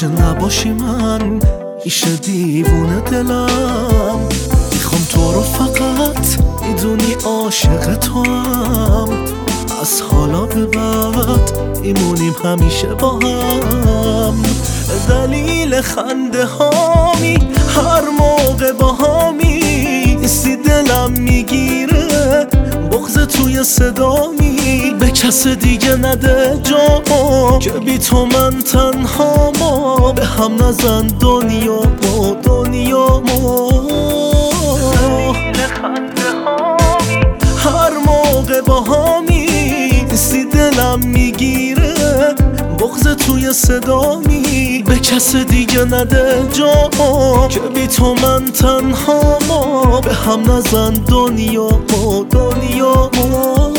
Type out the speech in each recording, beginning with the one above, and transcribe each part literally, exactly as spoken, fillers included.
میشه نباشی من میشه دیوونه دلم، میخوام تو رو فقط میدونی عاشق تو هم، از حالا به بعد میمونیم همیشه با هم. دلیل خنده هامی هر موقع با هامی، سی دلم میگیره بغض توی صدامی، به کس دیگه نده جا که بی تو من تنها، ما به هم نزن دنیا ما دنیا ما. هر موقع با هامی سی دلم میگیره بغض توی صدامی، به کس دیگه نده جا که بی تو من تنها، ما به هم نزن دنیا ما دنیا ما.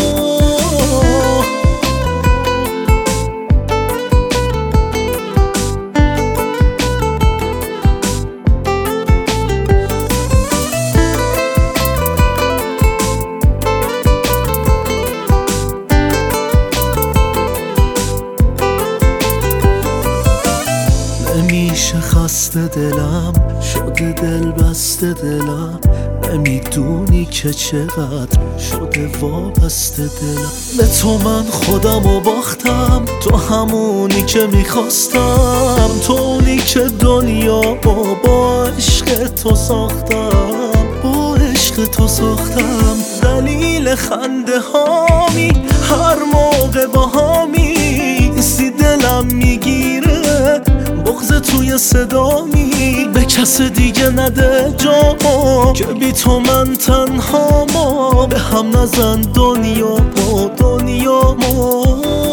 نمیشه خسته دلم شده دل بسته دلم، نمیدونی که چقدر شده وابسته دلم. به تو من خودمو باختم، تو همونی که میخواستم، تو اونی که دنیا با با عشق تو ساختم، با عشق تو ساختم. دلیل خنده هامی هر موقع با هامی، سی دلم میگیره بغض توی صدامی، به کس دیگه نده جا که بی تو من تنها، ما به هم نزن دنیا ما دنیا ما.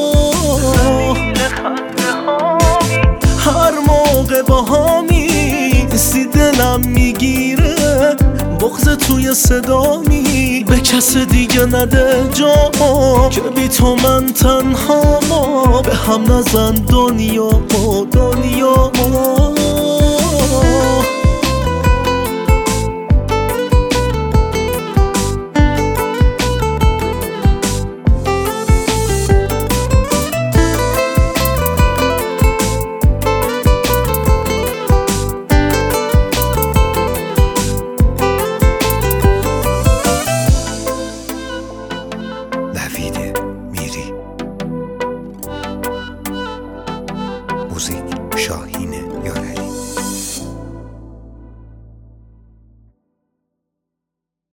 هر موقع با هامی سی دلم میگیره بغض توی صدامی، به کس دیگه نده جا که بی تو من تنها، ما به هم نزن دنیا ما دنیا ما. موزیک شاهین یارعلی.